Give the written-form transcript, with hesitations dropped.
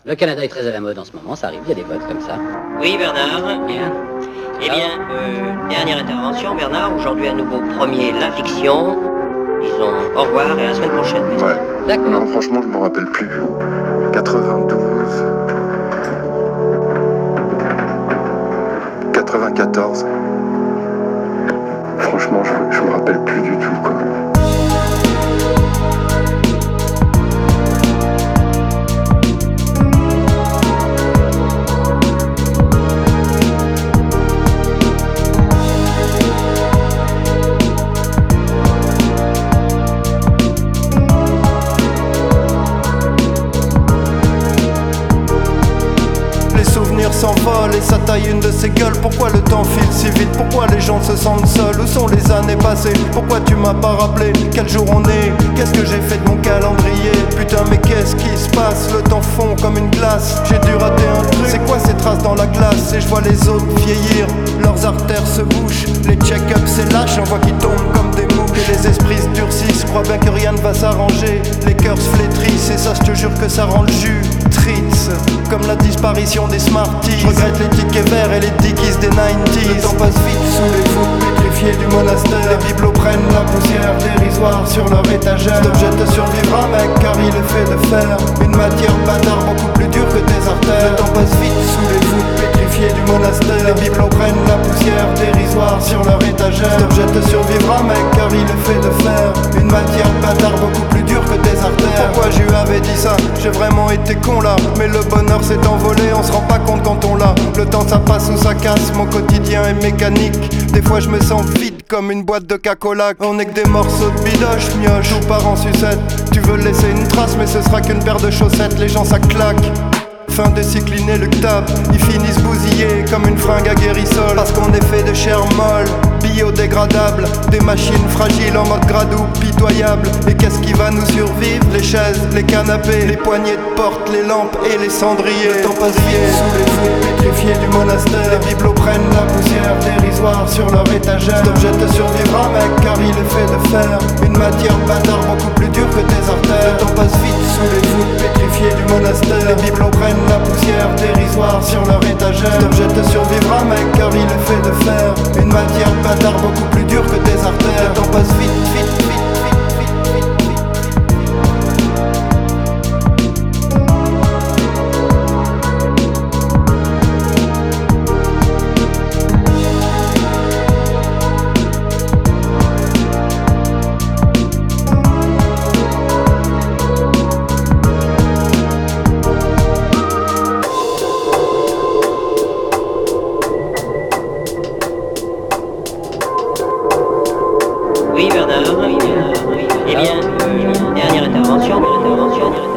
Le Canada est très à la mode en ce moment, ça arrive, il y a des votes comme ça. Oui, Bernard. Bien. Eh bien, dernière intervention, Bernard. Aujourd'hui, à nouveau, premier La Fiction. Disons au revoir et à la semaine prochaine. Ouais. D'accord. Non, franchement, je m'en rappelle plus. 92. 94. Franchement, je me rappelle plus du tout, quoi. S'envole et ça taille une de ses gueules. Pourquoi le temps file si vite? Pourquoi les gens se sentent seuls? Où sont les années passées? Pourquoi tu m'as pas rappelé? Quel jour on est? Qu'est-ce que j'ai fait de mon calendrier? Putain mais qu'est-ce qui se passe? Le temps fond comme une glace. J'ai dû rater un truc. C'est quoi ces traces dans la glace? Et je vois les autres vieillir, leurs artères se bouchent. Les check-ups c'est lâche, on voit qu'ils tombent comme des mouches. Et les esprits se durcissent, crois bien que rien ne va s'arranger. Les cœurs se flétrissent et ça je te jure que ça rend le jus triste. Comme la disparition des Smarties. Je regrette les tickets verts et les dickies des 90s. Le temps passe vite sous les voûtes pétrifiées du monastère. Les bibelots prennent la poussière dérisoire sur leur étagère. Cet objet te survivra mec car il est fait de fer. Une matière bâtard beaucoup plus dure que tes artères. Le temps passe vite sous les voûtes pétrifiées du monastère. Les bibelots prennent la poussière dérisoire sur leur étagère. Cet objet te survivra mec car il est fait de fer. Une matière bâtard beaucoup plus dure que tes artères. Pourquoi je lui avais dit ça? J'ai vraiment été con là. Mais le bonheur s'est envolé, on se rend pas compte quand on l'a. Le temps ça passe ou ça casse, mon quotidien est mécanique. Des fois je me sens vide comme une boîte de Coca-Cola. On est que des morceaux de bidoche, mioche ou part en sucette. Tu veux laisser une trace mais ce sera qu'une paire de chaussettes. Les gens ça claque. Fin de cycle inéluctable, ils finissent bousillés comme une fringue à guérissol. Parce qu'on est fait de chair molle, biodégradable. Des machines fragiles en mode gradou, pitoyable. Et qu'est-ce qui va nous survivre? Les chaises, les canapés, les poignées de porte, les lampes et les cendriers. Le temps passe vite sous les voûtes pétrifiées du monastère. Les bibelots prennent la poussière dérisoire sur leur étagère. Cet objet te survivra mec car il est fait de fer. Une matière bâtard beaucoup plus dure que tes artères. Le temps passe vite sous les voûtes pétrifiées du monastère. Les bibelots prennent la poussière dérisoire sur leur étagère. Cet objet te survivra mec car il est fait de fer. Une matière bâtard beaucoup plus dure que tes artères. Le temps passe vite, vite, vite. Oui, Bernard. Eh bien, dernière intervention.